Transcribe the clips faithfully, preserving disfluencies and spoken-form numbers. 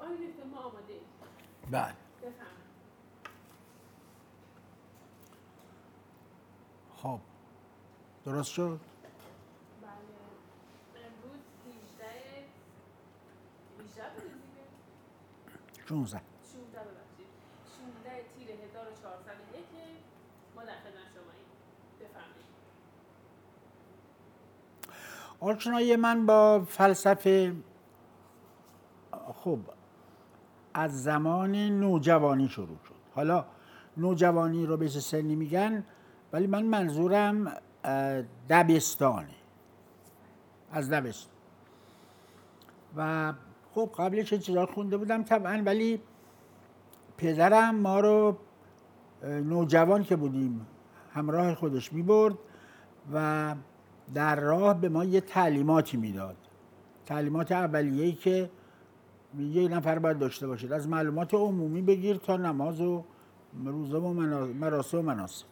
آقای دکتر ما آماده ایم. بله. بفرمایید. خب درست شد؟ بله. امروز هجده هجده بوده دیگه؟ شانزده. شانزده ببخشید. شانزده تیر هزار و چهارصد و یک ما در خدمت شماییم. بفرمایید. آشنایی من با فلسفه خب از زمان نوجوانی شروع شد. حالا نوجوانی رو به سنی میگن، ولی من منظورم دبستانه، از دبستان. و خب قبلش چیزا خونده بودم طبعا، ولی پدرم ما رو نوجوان که بودیم همراه خودش میبرد و در راه به ما یه تعلیماتی میداد، تعلیمات اولیه‌ای که یه نفر باید داشته باشید، از معلومات عمومی بگیر تا نماز و روزه و مراسم و مناسک.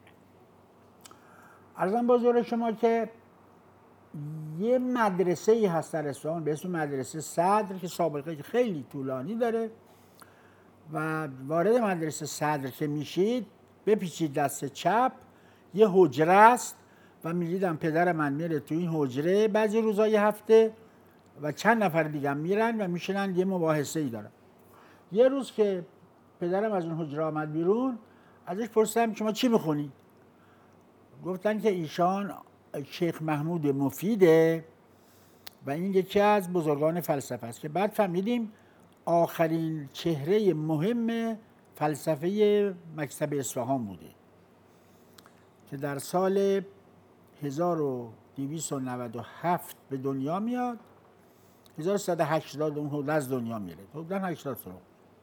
عرضم به حضور شما که یه مدرسه ای هست در اصفهان به اسم مدرسه صدر که سابقه خیلی طولانی داره و وارد مدرسه صدر که میشید بپیچید دست چپ، یه حجره است و میدیدم پدر من میره تو این حجره بعضی روزای هفته و چند نفر دیگه میرن و میشنن یه مباحثه ای دارن. یه روز که پدرم از اون حجره آمد بیرون، ازش پرسیدم شما چی میخونی؟ گفتن که ایشان شیخ محمود مفیده و این یکی از بزرگان فلسفه است، که بعد فهمیدیم آخرین چهره مهم فلسفه مکتب اصفهان بوده که در سال هزار و دویست و نود و هفت به دنیا میاد، هزار و سیصد و هشتاد اون حدود از دنیا میره، حدود هشتاد سال.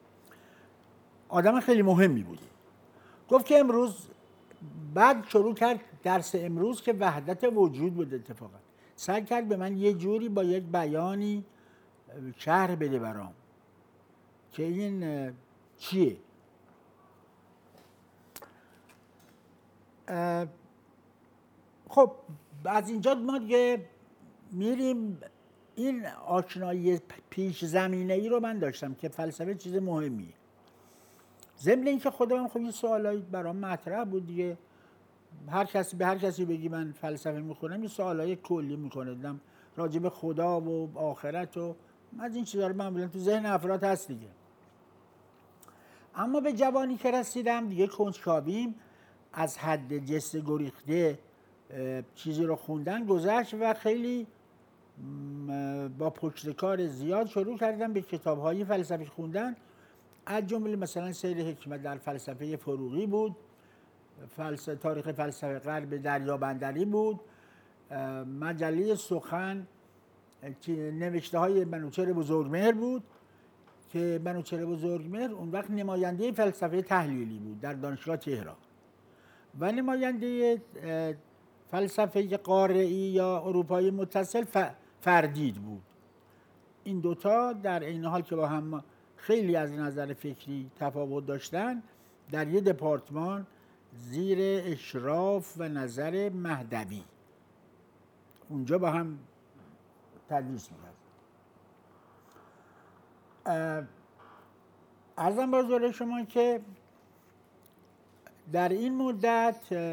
آدم خیلی مهمی بوده. گفت که امروز بعد شروع کرد درس امروز که وحدت وجود بود. اتفاقا سعی کرد به من یه جوری با یک بیانی شرح بده برام که این چیه. خب از اینجا ما دیگه میریم. این آشنایی پیش زمینه ای رو من داشتم که فلسفه چیز مهمیه. ضمن اینکه خودم خب این سوالایی برام مطرح بود دیگه. هر کسی به هر کسی بگی من فلسفه میخونم، این سوالای کلی میکنه، دیدم راجع به خدا و آخرت و از این چیزا رو معمولا تو ذهن افراد هست دیگه. اما به جوانی که رسیدم دیگه کنجکاویم از حد جست گریخته چیزی رو خوندن گذشت و خیلی با پشتکار زیاد شروع کردم به کتاب‌های فلسفی خوندن. از جمله مثلا سیر حکمت در فلسفه فروغی بود، فلسفه تاریخ فلسفه غرب دریابندری بود، مجله سخن که نوشته های منوچهر بزرگمهر بود که منوچهر بزرگمهر اون وقت نماینده فلسفه تحلیلی بود در دانشگاه تهران و نماینده فلسفه قاره‌ای یا اروپایی متصل فردید بود. این دوتا در این حال که با هم خیلی از نظر فکری تفاوت داشتن، در یه دپارتمان زیر اشراف و نظر مهدوی اونجا با هم تدریس می‌کرد. عرضم به حضور شما که در این مدت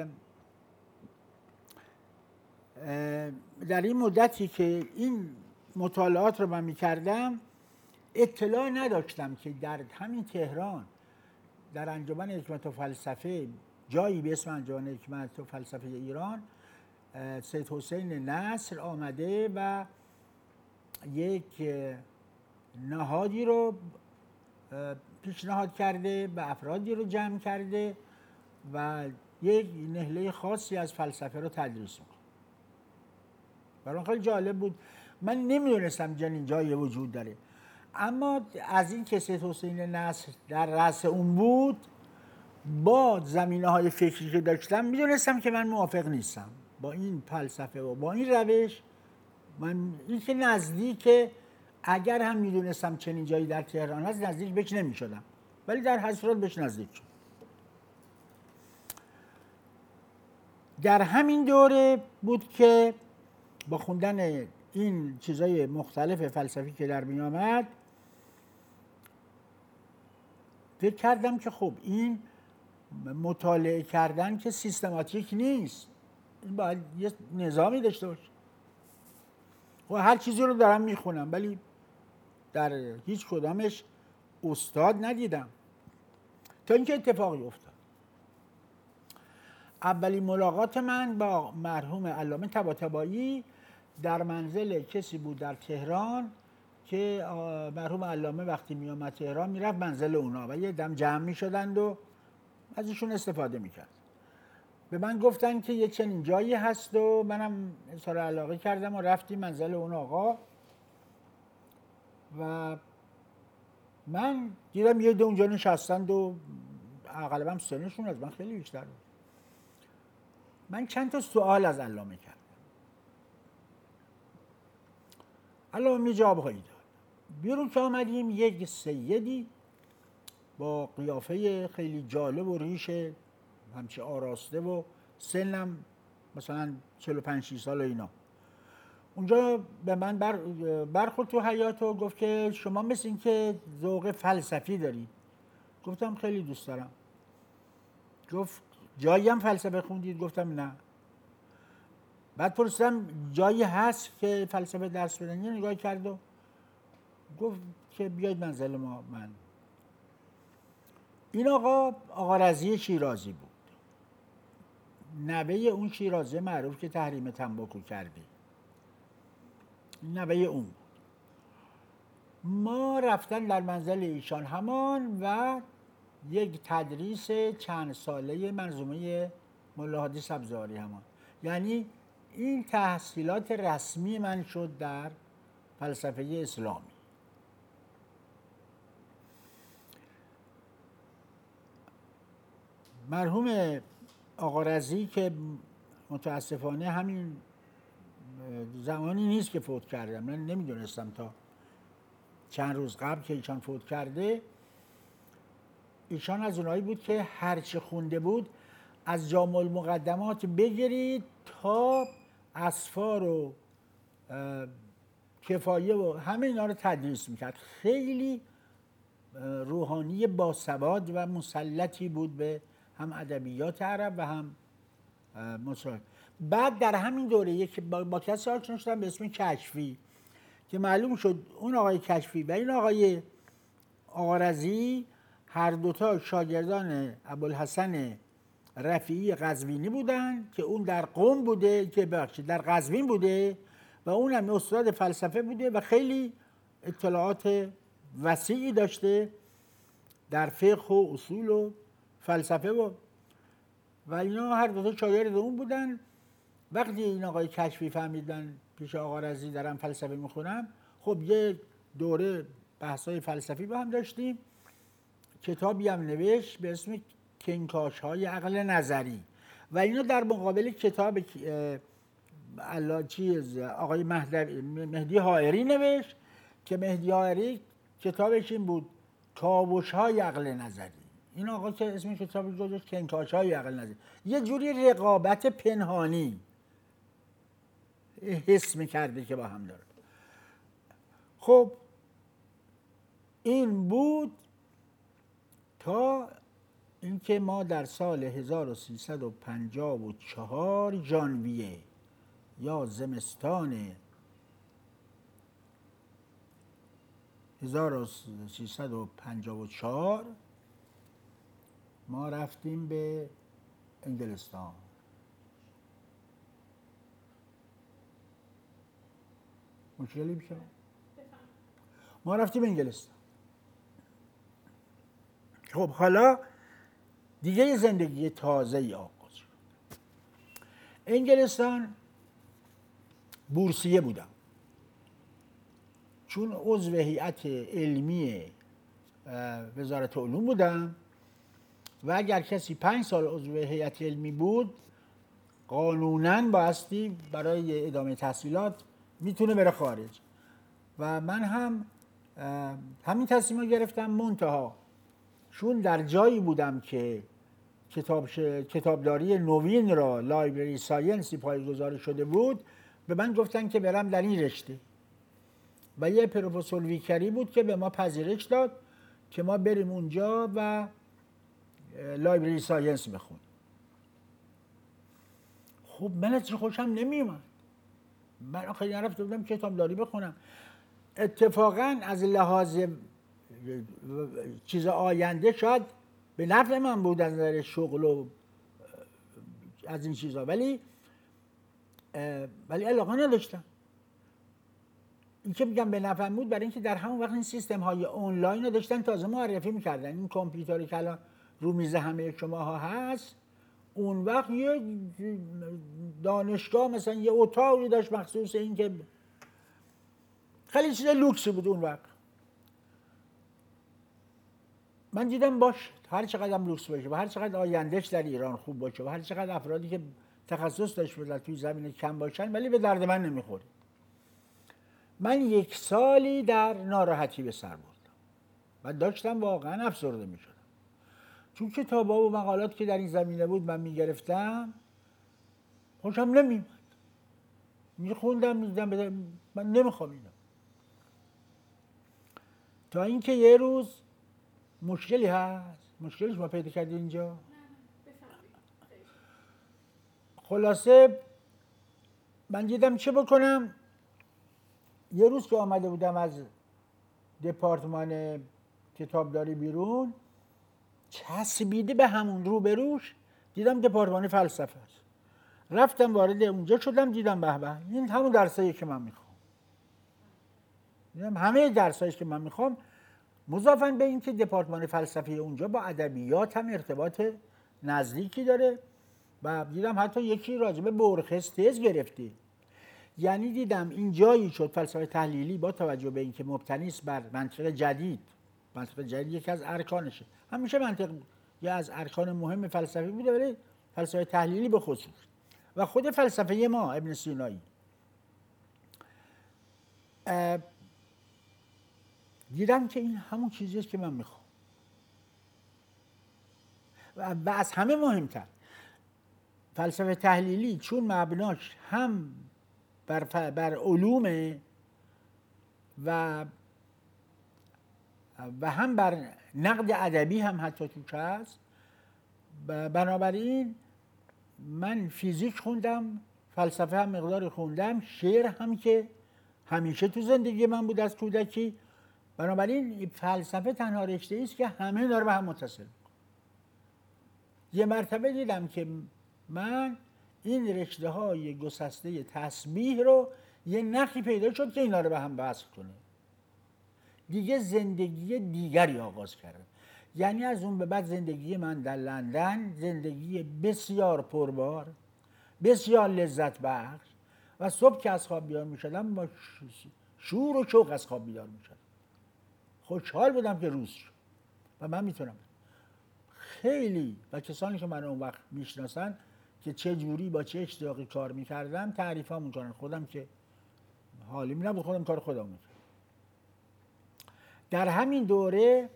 در این مدتی که این مطالعات رو من می‌کردم اطلاع نداشتم که در همین تهران در انجمن حکمت و فلسفه جایی به اسم انجمن حکمت و فلسفه ایران سید حسین نصر آمده و یک نهادی رو پیشنهاد کرده و افرادی رو جمع کرده و یک نهله خاصی از فلسفه رو تدریس میکنه. برام خیلی جالب بود. من نمیدونستم جنین جایی وجود داره، اما از این که سید حسین نصر در رأس اون بود با زمینه های فکری که داشتم میدونستم که من موافق نیستم با این فلسفه و با این روش. من این که نزدیک، اگر هم میدونستم چنین جایی در تهران هست نزدیک بهش نمیشدم، ولی در هر صورت بهش نزدیک شد. در همین دوره بود که با خوندن این چیزای مختلف فلسفی که در می آمد فکر کردم که خب این مطالعه کردن که سیستماتیک نیست، این باید یه نظامی داشته باشه. و هر چیزی رو دارم میخونم ولی در هیچ کدامش استاد ندیدم تا اینکه اتفاقی افتاد. اولین ملاقات من با مرحوم علامه طباطبایی در منزل کسی بود در تهران که مرحوم علامه وقتی می آمد تهران میرفت منزل اونا و یه دم جمع می شدند و از ایشون استفاده میکرد. به من گفتن که یه چنین جایی هست و منم اظهار علاقه کردم و رفتیم منزل اون آقا و من دیدم یه دو اونجا نشستند و غالبا سنشون از من خیلی بیشتر بود. من چند تا سوال از علامه کردم. علامه می جوابهایی داد. بیرون که آمدیم یک سیدی با قیافه خیلی جالب و ریش همچه آراسته و سنم مثلا چهل و پنج شصت سال و اینا اونجا به من بر برخورد تو حیاط و گفت که شما مثل این که ذوق فلسفی دارید. گفتم خیلی دوست دارم. گفت جایی هم فلسفه خوندید؟ گفتم نه. بعد پرسیدم جایی هست که فلسفه درس بدن؟ یه نگاه کرد و گفت که بیاید منزل ما. من این آقا آقا رضی شیرازی بود، نوه اون شیرازی معروف که تحریم تنباکو کرده، نوه اون بود. ما رفتن در منزل ایشان همان و یک تدریس چند ساله منظومه ملا هادی سبزواری همان، یعنی این تحصیلات رسمی من شد در فلسفه اسلامی. مرحوم آقا رضی که متاسفانه همین زمانی نیست که فوت کرده، من نمیدونستم تا چند روز قبل که ایشان فوت کرده. ایشان از اونایی بود که هرچه خونده بود از جامع المقدمات بگیرید تا اسفار و کفایه و همه اینا رو تدریس میکرد. خیلی روحانی باسواد و مسلطی بود به هم ادبیات عرب و هم مصرف. بعد در همین دوره که با, با کسی آشنا شدم به اسم کشفی که معلوم شد اون آقای کشفی و این آقای آقا رضی هر دوتا شاگردان ابوالحسن رفیعی قزوینی بودن که اون در قم بوده، که بخشید در قزوین بوده و اون هم استاد فلسفه بوده و خیلی اطلاعات وسیعی داشته در فقه و اصول و فلسفه و و اینا هر دو تا شاگرد اون بودن. وقتی این آقای کشفی فهمیدن پیش آقا رضی دارم فلسفه میخونم، خب یه دوره بحثای فلسفی با هم داشتیم. کتابی هم نوشت به اسم کنکاش های عقل نظری و اینا در مقابل کتاب الله چیز آقای مهدی حائری نوشت که مهدی حائری کتابش این بود کاوش های عقل نظری. این آقا که اسم کتابش گذاشت کنکاش های عقل نظری. یه جوری رقابت پنهانی حس می‌کرده که با هم داره. خب این بود تا اینکه ما در سال هزار و سیصد و پنجاه و چهار ژانویه یا زمستان هزار و سیصد و پنجاه و چهار ما رفتیم به انگلستان. مشکلی میشه؟ ما رفتیم انگلستان. خب حالا دیگه یه زندگی تازه ای آغاز شد. انگلستان بورسیه بودم چون عضو هیئت علمی وزارت علوم بودم و اگر کسی پنج سال عضو هیئت علمی بود قانوناً بایستی برای ادامه تحصیلات میتونه بره خارج و من هم همین تصمیم رو گرفتم. منتها چون در جایی بودم که کتاب کتابداری نوین را لایبرری ساینسی پایه‌گذاری شده بود، به من گفتن که برم در این رشته و یه پروفسور ویکری بود که به ما پذیرش داد که ما بریم اونجا و لایبرری ساینس بخونیم. خب من از خوشم نمیومد. من آخه نرفته بودم کتابداری بخونم. اتفاقا از لحاظ چیز آینده شاید به نفع من بود از نظر شغل و از این چیزها، ولی ولی علاقه نداشتم. این که میگم به نفع بود برای اینکه در همون وقت این سیستم های آنلاین رو داشتن تازه معرفی میکردن. این کامپیوتری که الان رو میز همه شما ها هست، اون وقت یه دانشگاه مثلا یه اتاقی داشت مخصوص این که خیلی چیز لوکسی بود اون وقت. من دیدم باش هر چقدر هم لوکس باشه و هر چقدر آیندهش در ایران خوب باشه و هر چقدر افرادی که تخصص داشت بودن توی زمینه کم باشن، ولی به درد من نمیخوره. من یک سالی در ناراحتی به سر بردم و داشتم واقعا افسرده میشدم، چون کتابا و مقالات که در این زمینه بود من میگرفتم خوشم نمیومد، میخوندم میدیدم من نمیخوام اینو. تا اینکه یه روز مشکلی هست. مشکلش ما پیدا کردیم اینجا. خلاصه من دیدم چه بکنم. یه روز که آمده بودم از دپارتمان کتابداری بیرون، چسبیده به همون روبروش دیدم دپارتمان فلسفه است. رفتم وارد اونجا شدم، دیدم به به این همون درسایی که من میخوام. دیدم همه درسایی که من میخوام. مضافاً به این که دپارتمان فلسفه اونجا با ادبیات هم ارتباط نزدیکی داره و دیدم حتی یکی راجع به بورخس تز گرفتی. یعنی دیدم این جایی شد فلسفه تحلیلی با توجه به اینکه مبتنی است بر منطق جدید. منطق جدید یکی از ارکانشه. همیشه منطق یا از ارکان مهم فلسفه بوده، ولی فلسفه تحلیلی به خصوص و خود فلسفه ما ابن سینایی. دیدم که این همون چیزیه که من میخوام و از همه مهمتر فلسفه تحلیلی چون مبناش هم بر, بر علومه و و هم بر نقد ادبی هم حتی توش هست. بنابراین من فیزیک خوندم، فلسفه هم مقدار خوندم، شعر هم که همیشه تو زندگی من بود از کودکی. بنابراین فلسفه تنها رشته است که همه داره به هم متصل. یه مرتبه دیدم که من این رشته های گسسته تسبیح رو یه نخی پیدا شد که اینا رو به هم وصل کنه. دیگه زندگی دیگری آغاز کردم. یعنی از اون به بعد زندگی من در لندن زندگی بسیار پربار، بسیار لذت بخش و صبح که از خواب بیدار می شدم با شور و شوق از خواب بیدار می شدم. خوشحال بودم که روز شد و من میتونم. خیلی و کسانی که من اون وقت میشناسن که چه جوری با چه اشتیاقی کار میکردم تعریف ها میکنن. خودم که حالی می نبود، خودم کار خودم میکردم. در همین دوره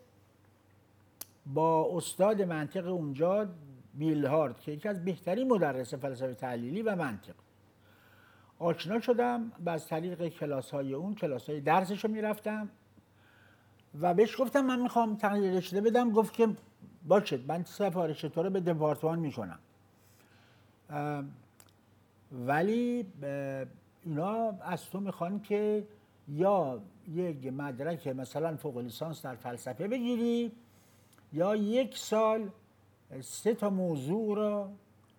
با استاد منطق اونجا بیلهارد که یکی از بهترین مدرس فلسفه تحلیلی و منطق آشنا شدم و از طریق کلاس های اون کلاس های درسش رو میرفتم و بهش گفتم من میخوام تغییر رشته بدم. گفت که باشه من سفارش تو رو به دپارتمان میکنم، ولی اینا از تو میخوان که یا یک مدرک مثلا فوق لیسانس در فلسفه بگیری یا یک سال سه تا موضوع رو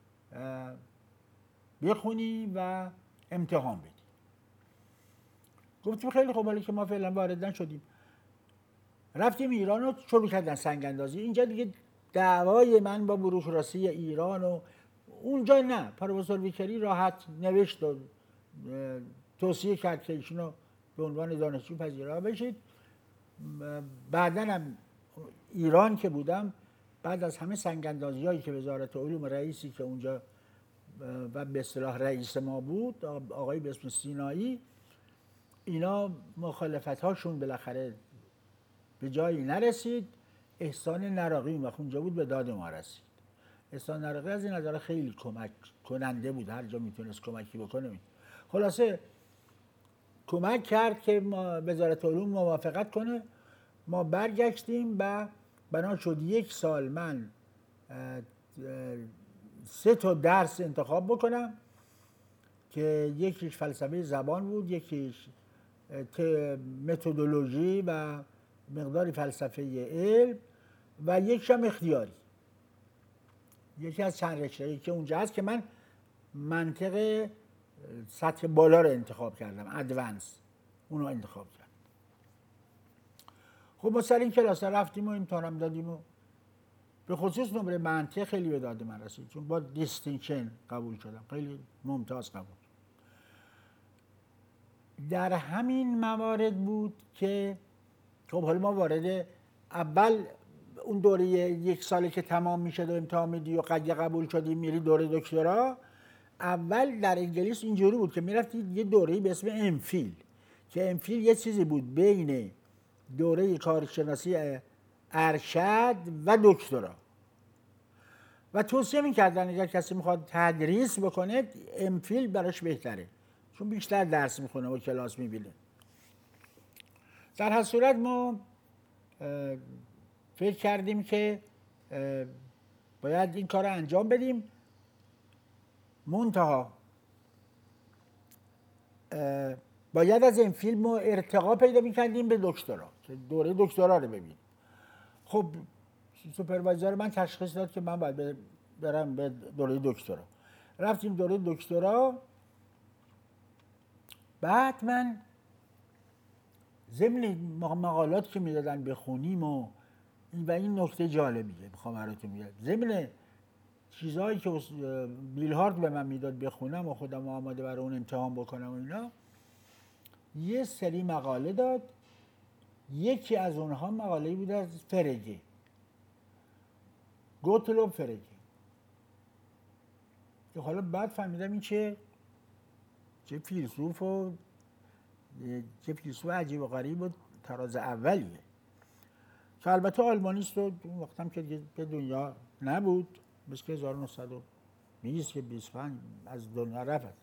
بخونی و امتحان بدی. گفتیم خیلی خوب، ولی که ما فعلا وارد نشدیم. رفتیم ایران رو شروع کردن سنگ اندازی. اینجا دیگه دعوای من با بوروکراسی ایران و اونجا نه. پروفسور ویکری راحت نوشت و توصیه کرد که ایشونو به عنوان دانشجو پذیرا بشید. بعدن هم ایران که بودم، بعد از همه سنگ اندازی هایی که وزارت علوم رئیسی که اونجا و به اصطلاح رئیس ما بود آقای به اسم سینایی، اینا مخالفت هاشون بالاخره به جایی نرسید. احسان نراقی اون وقت اونجا بود به داد ما رسید. احسان نراقی از این نظر خیلی کمک کننده بود، هر جا میتونست کمکی بکنه. خلاصه کمک کرد که وزارت علوم موافقت کنه ما برگشتیم و بنا شد یک سال من سه تا درس انتخاب بکنم که یکیش فلسفه زبان بود، یکیش متدولوژی و مقداری فلسفه علم و یکیش هم اختیاری. یکی از چند رشته‌ای که اونجا هست که من منطق سطح بالا رو انتخاب کردم، ادوانس اونو انتخاب کردم. خب ما سر این کلاس رفتیم و امتحانم دادیم و به خصوص نمره منطق خیلی به داد من رسید، چون با دیستینکشن قبول شدم، خیلی ممتاز قبول. در همین موارد بود که خب حالا ما وارد اول اون دوره یک ساله که تمام میشه و امتحان میدی و قد قبول شدی میری دوره دکترا. اول در انگلیس اینجوری بود که میرفتید یه دوره‌ای به اسم امفیل، که امفیل یه چیزی بود بین دوره کارشناسی ارشد و دکترا و توصیه میکردن اگر کسی میخواد تدریس بکنه امفیل براش بهتره، چون بیشتر درس میخونه و کلاس میبینه. در هر صورت ما فکر کردیم که باید این کار رو انجام بدیم، منتها باید از این فیلم ارتقا پیدا میکردیم به دکترا، که دوره دکترا رو ببینیم. خب سوپروایزر من تشخیص داد که من باید برم به دوره دکترا. رفتیم دوره دکترا. بعد من ضمن مقالات که میدادن بخونیم و این و این نکته جالبیه میخوام براتون بگم، ضمن چیزهایی که بیلهارد به من میداد بخونم و خودم آماده برای اون امتحان بکنم و اینا، یه سری مقاله داد. یکی از اونها مقاله بود از فرگه، گوتلوب فرگه، که حالا بعد فهمیدم این چه چه فیلسوف و چه فیلسوف عجیب و غریب و تراز اولیه، که البته آلمانیست و اون وقت هم که به دنیا نبود، مثل که هزار و نهصد و بیست که بیست و پنج از دنیا رفت.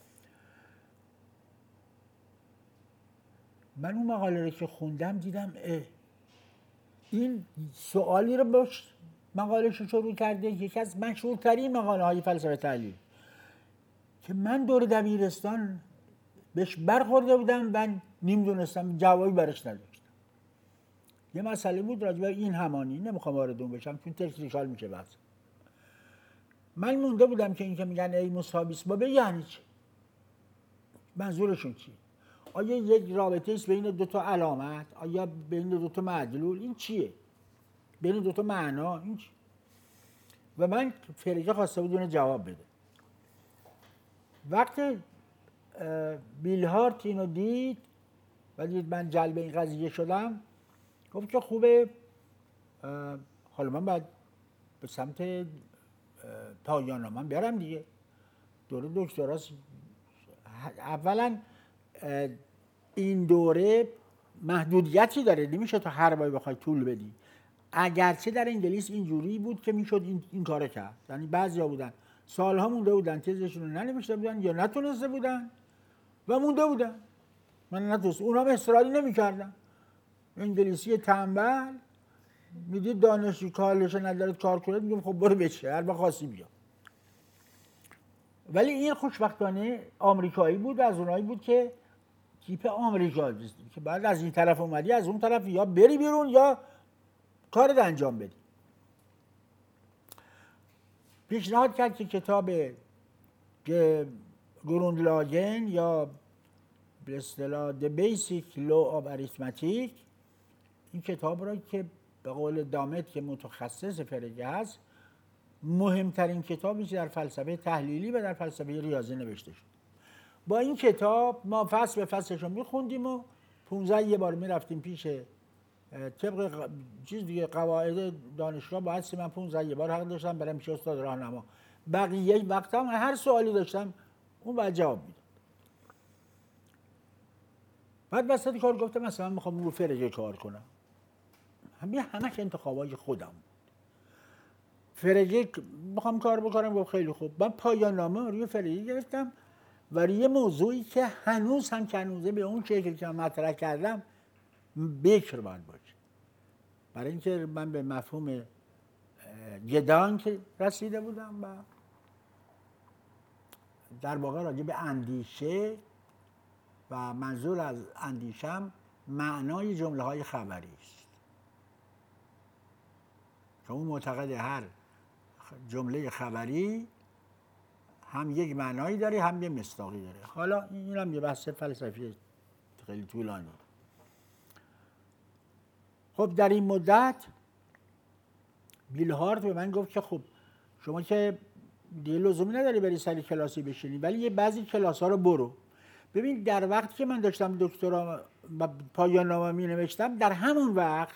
من اون مقاله رو که خوندم دیدم اه این سوالی رو باش مقاله‌اش رو شروع کرده، یکی از مشهورترین مقاله های فلسفه تحلیل که من دور دبیرستان بهش برخورده بودم و نمیدونستم جوابی برش نداشتم. یه مسئله بود راجع به این همانی، نمیخوام وارد اون بشم چون تکنیکال میشه بحث. من مونده بودم که این که میگن ای مساوی با به یعنی چی؟ منظورشون چیه؟ آیا یک رابطه است بین دو تا علامت؟ آیا بین دو تا معدلول؟ این چیه؟ بین دو تا معنا این چیه؟ و من فرگه خواسته بود اون جواب بده. وقتی بیلهارت اینو دید و دید من جلب این قضیه شدم، گفت که خوبه حالا من باید به سمت پایان نامم برم دیگه، دوره دکتراست. اولا این دوره محدودیتی داره، نمیشه تا هر باری بخوای طول بدی. اگرچه در انگلیس اینجوری بود که میشد این, این کارو کرد، یعنی بعضیا بودن سالها مونده بودن تزشون رو ننوشته بودن یا نتونسته بودن و مونده بودن. من نتونست، اونا هم اصراری نمیکردن. انگلیسی تنبل میدید دانشجو کارش نداره کار کنه، میگم خب برو بچه هر بخواستی بیا. ولی این خوشبختانه آمریکایی بود و از اونایی بود که تیپ آمریکایی که بعد از این طرف اومدی از اون طرف یا بری بیرون یا کارت انجام بدی. پیشنهاد کرد که کتاب گروندلاگن یا به اصطلاح The Basic Law of Arithmetic، این کتاب را که به قول دامت که متخصص فرگه هست مهمترین کتابی که در فلسفه تحلیلی و در فلسفه ریاضی نوشته شد. با این کتاب ما فصل به فصلش رو میخوندیم و پونزده یه بار میرفتیم پیش طبق چیز دیگه قواعد دانشگاه باید سی من پونزده یه بار حق داشتم برم پیش استاد راهنما. بقیه وقت هم هر سوالی داشتم اون باید جواب میداد. بعد وسط کار گفتم مثلا من میخوام رو فرگه کار کنم. همین همش انتخابای خودم. فرگه میخوام کار بکنم، گفت خیلی خوب. من پایان نامه روی فرگه گرفتم و روی موضوعی که هنوز هم که هنوزه به اون شکل که من مطرح کردم بکر باید باشه. برای اینکه من به مفهوم گدانک رسیده بودم و در واقع راجع به اندیشه و منظور از اندیشم معنای جمله های خبری است که اون معتقد هر جمله خبری هم یک معنایی داره هم یه مصداقی داره. حالا این هم یه بحث فلسفی خیلی طولانی. خب در این مدت بیل هارت به من گفت که خب شما که دیگه لزومی نداری بری سر کلاسی بشینی، ولی یه بعضی کلاس ها رو برو. ببین در وقتی که من داشتم دکترا و پایان نامه می نوشتم، در همون وقت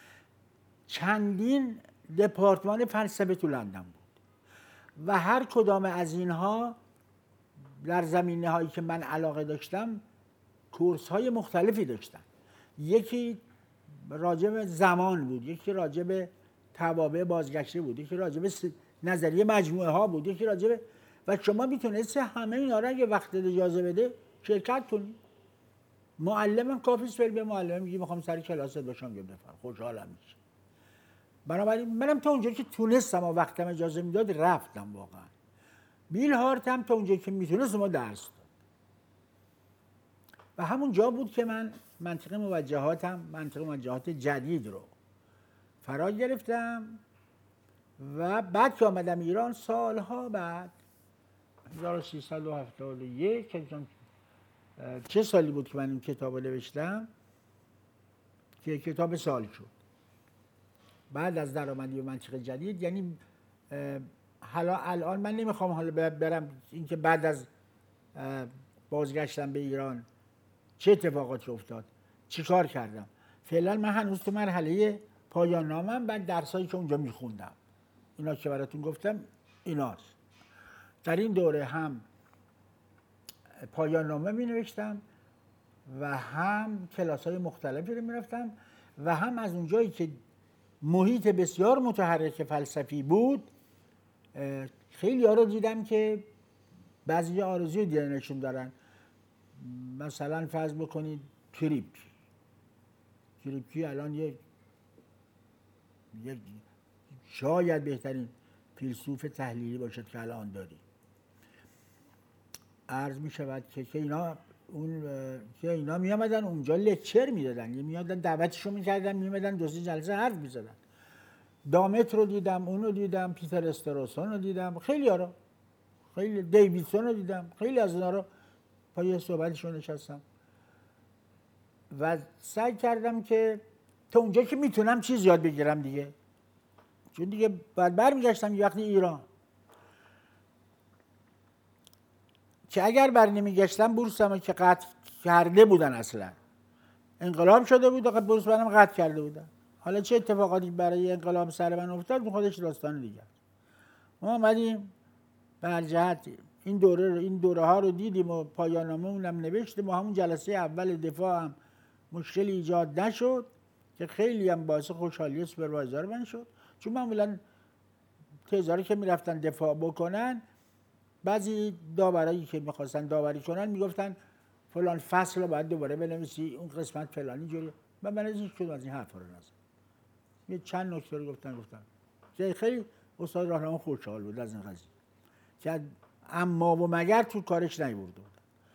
چندین دپارتمان فلسفه تو لندن بود و هر کدام از اینها در زمینه هایی که من علاقه داشتم کورس های مختلفی داشتن. یکی راجع به زمان بود، یکی راجع به توابع بازگشته بود، یکی راجع به نظریه مجموعه ها بود، یکی راجع به و شما میتونید همه اینا رو اگه وقت اجازه بده شرکت کنید. معلمم کافیست بری به معلم میگی میخوام سر کلاست باشم یا بفهم، خوشحالم میشه. بنابراین منم تا اونجا که تونستم و وقتم اجازه میداد رفتم. واقعا بیل هارت هم تا اونجا که میتونست ما درس داد و همون جا بود که من منطق موجهاتم منطق موجهات جدید رو فرا گرفتم و بعد که آمدم ایران سالها بعد هزار و سیصد و هفتاد و یک چه سالی بود که من این کتاب رو نوشتم که کتاب سال شد بعد از درآمدی به منطق جدید. یعنی حالا الان من نمیخوام حالا برم اینکه بعد از بازگشتم به ایران چه اتفاقاتی افتاد، چی کار کردم. فعلا من هنوز تو مرحله پایان نامم بعد درسایی که اونجا میخوندم، اینا که براتون گفتم ایناست. در این دوره هم پایان نامه می نوشتم و هم کلاس های مختلفی رو می رفتم و هم از اونجایی که محیط بسیار متحرک فلسفی بود خیلی ها رو دیدم که بعضی آرزوی دیدنشون دارن. مثلا فرض بکنید کریپکی کریپکی الان یک یک شاید بهترین فیلسوف تحلیلی باشد که الان داریم. عرض می شود که که اینا اون که اینا می آمدن اونجا لکچر می دادن، می آمدن دعوتشو می کردن، می آمدن دو سه جلسه حرف می زدن. دامت رو دیدم، اون رو دیدم، پیتر استروسون رو دیدم، خیلی ها رو خیلی دیویدسون رو دیدم، خیلی از اینا رو پای صحبتشون نشستم و سعی کردم که تا اونجا که میتونم چیز یاد بگیرم دیگه، چون دیگه بعد برمیگشتم یه وقتی ایران که اگر بر نمیگشتم بورسم که قطع کرده بودن، اصلا انقلاب شده بود و بورس منم قطع کرده بودن. حالا چه اتفاقاتی برای انقلاب سر من افتاد تو خودش داستان دیگه. ما اومدیم به هر جهت این دوره رو این دوره ها رو دیدیم و پایان نامه‌مون هم نوشتیم و همون جلسه اول دفاع هم مشکلی ایجاد نشد که خیلی هم باعث خوشحالی سوپروایزر من شد، چون معمولا تزاری که میرفتن دفاع بکنن بعضی داورایی که میخواستن داوری کنن میگفتن فلان فصل رو باید دوباره بنویسی، اون قسمت فلانی جوری. من من از هیچ کدوم از این حرفا رو نزدم. یه چند نکته رو گفتن گفتن که خیلی استاد راهنما خوشحال بود از این قضیه که اما و مگر تو کارش نیورده بود.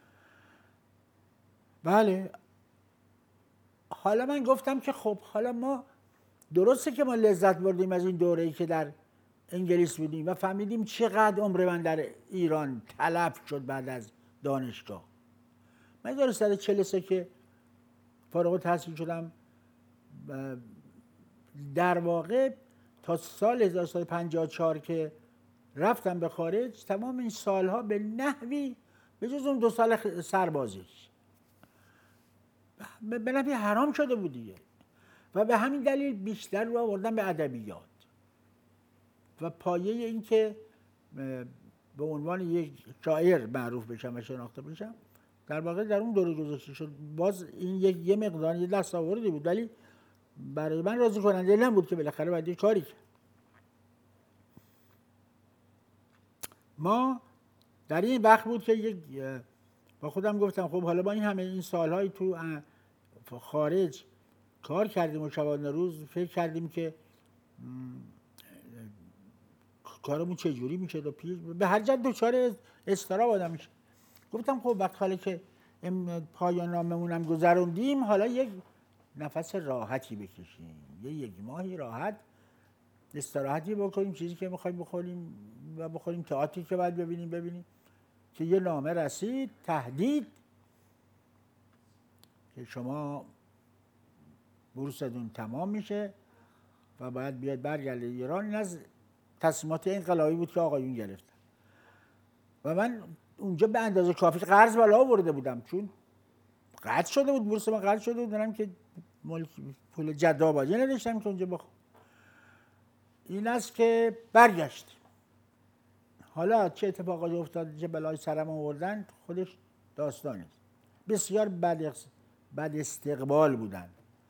بله حالا من گفتم که خب حالا ما درسته که ما لذت بردیم از این دوره‌ای که در انگلیس بودیم و فهمیدیم چقدر عمر من در ایران تلف شد بعد از دانشگاه. من هزار و سیصد و چهل و سه که فارغ التحصیل شدم در واقع تا سال هزار و سیصد و پنجاه و چهار که رفتم به خارج تمام این سالها به نحوی به جز اون دو سال سربازیش به نحوی حرام شده بود دیگه و به همین دلیل بیشتر رو آوردم به ادبیات و پایه این که به عنوان یک شاعر معروف بشم و شناخته بشم در واقع در اون دوره گذاشته شد. باز این یک یه مقدار یه دستاوردی بود ولی برای من راضی کننده نبود که بالاخره باید یه کاری کرد. ما در این وقت بود که یک با خودم گفتم خب حالا با این همه این سالهای تو خارج کار کردیم و شبانه روز فکر کردیم که کارمون چجوری میشه و پیش به هر جد دچار استراب آدم میشه. گفتم خب وقت حالا که پایان ناممون هم گذروندیم، حالا یک نفس راحتی بکشیم، یه یک ماهی راحت استراحتی بکنیم، چیزی که میخوایم بخوریم و بخوریم، تئاتری که باید ببینیم ببینیم. که یه نامه رسید تهدید که شما بورستون تمام میشه و باید بیاد برگرده ایران. این از تصمیمات انقلابی بود که آقایون گرفتن و من اونجا به اندازه کافی قرض بالا آورده بودم، چون قطع شده بود، بورس من قطع شده بود، دارم که مال پول جدا بازی نداشتم که اونجا بخوام. این است که برگشتیم. حالا چه اتفاقاتی افتاد، چه بلای سرم آوردن، خودش داستانی. بسیار بد بد استقبال بودن.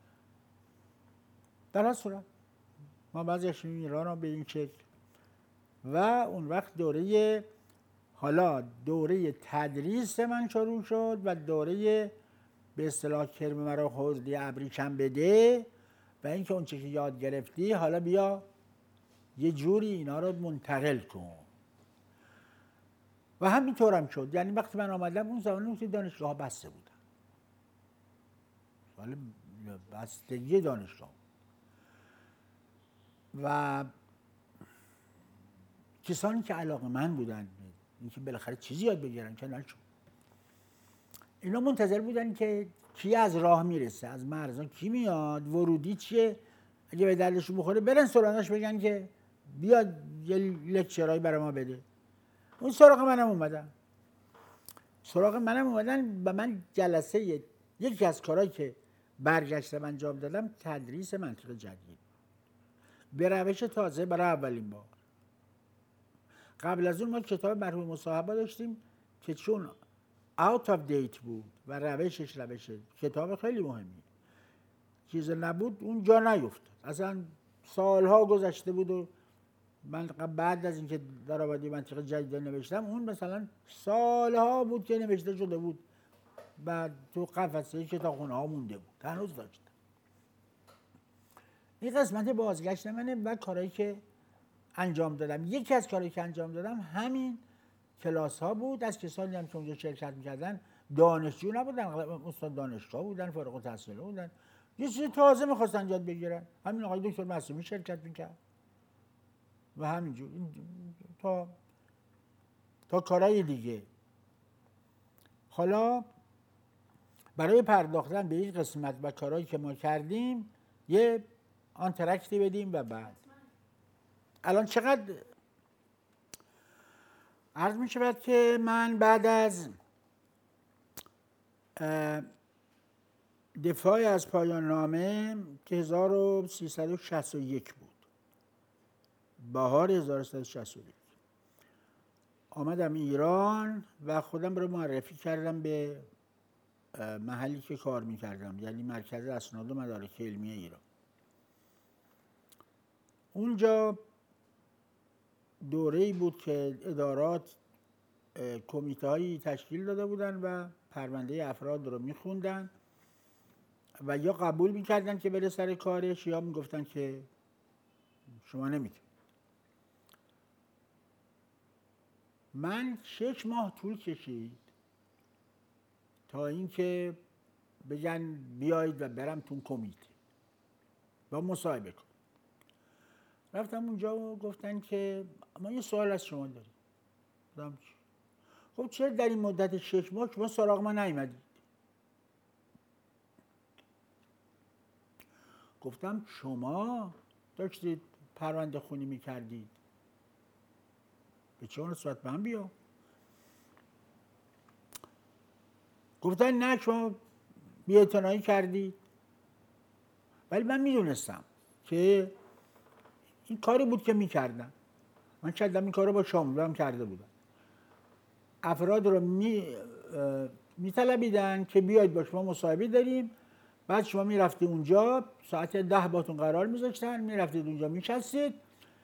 در هر صورت ما بعضیش ایران رو به این شکل و اون وقت دوره حالا دوره تدریس من شروع شد و دوره به اصطلاح کرم مرا حوزلی ابریشم بده و اینکه اون چه که یاد گرفتی حالا بیا یه جوری اینا رو منتقل کن. و همینطورم شد. یعنی وقتی من آمدم اون زمان که دانشگاه بسته بودن، حالا بستگی دانشگاه و کسانی که علاقه من بودن اینکه بالاخره چیزی یاد بگیرن که نشد. اینا منتظر بودن که کی از راه میرسه، از مرزا کی میاد، ورودی چیه، اگه به دردشون بخوره برن سرانش بگن که بیاد یه لکچرایی برای ما بده. اون سراغ منم اومدن سراغ منم اومدن و من جلسه یکی از کارهایی که برگشتم انجام دادم تدریس منطق جدید به روش تازه برای اولین بار. قبل از اون ما کتاب مرحوم مصاحبه داشتیم که چون out of date بود و روشش روش کتاب خیلی مهمی چیز نبود اونجا نیفتاد. اصلا سالها گذشته بود و من بعد از اینکه درآمدی منطق جدید نوشتم اون مثلا سالها بود که نوشته شده بود، بعد تو قفسه کتابخونه ها مونده بود، هنوز داشتم. این قسمت بازگشت منه و کارهایی که انجام دادم. یکی از کارهایی که انجام دادم همین کلاس ها بود. از کسانی هم که اونجا شرکت میکردن دانشجو نبودن، استاد دانشگاه بودن، فارغ التحصیل بودن، یه چیز تازه میخواستن یاد بگیرن. همین آقای دکتر معصومی شرکت میکرد و همینجور تا تا کارهای دیگه. حالا برای پرداختن به این قسمت و کارهایی که ما کردیم یه آنترکتی بدیم و بعد الان چقدر عرض می شود که من بعد از دفاع از پایان نامه که هزار و سیصد و شصت و یک بود، بهار هزار و سیصد و شصت و یک آمدم ایران و خودم رو معرفی کردم به محلی که کار میکردم، یعنی مرکز اسناد و مدارک علمی ایران. اونجا دوره‌ای بود که ادارات کمیته هایی تشکیل داده بودن و پرونده افراد رو میخوندن و یا قبول میکردن که بره سر کارش یا میگفتن که شما نمیتونید. من شش ماه طول کشید تا اینکه بگن بیایید و برم تو کمیته با مصاحبه کن. رفتم اونجا و گفتن که ما یه سوال از شما داریم. گفتم خب چرا در این مدت شش ماه شما سراغ ما نیومدید؟ گفتم شما داشتید پرونده خونی میکردید، به چه نسبت من بیا؟ گفتن نه شما بی‌اعتنایی کردید. ولی من میدونستم که این کاری بود که میکردم. من کردم این کار رو با شاملو هم کرده بودم. افراد رو می میطلبیدن که بیاید با شما مصاحبه داریم، بعد شما میرفتی اونجا ساعت ده باتون قرار میذاشتن، میرفتید اونجا میشستید،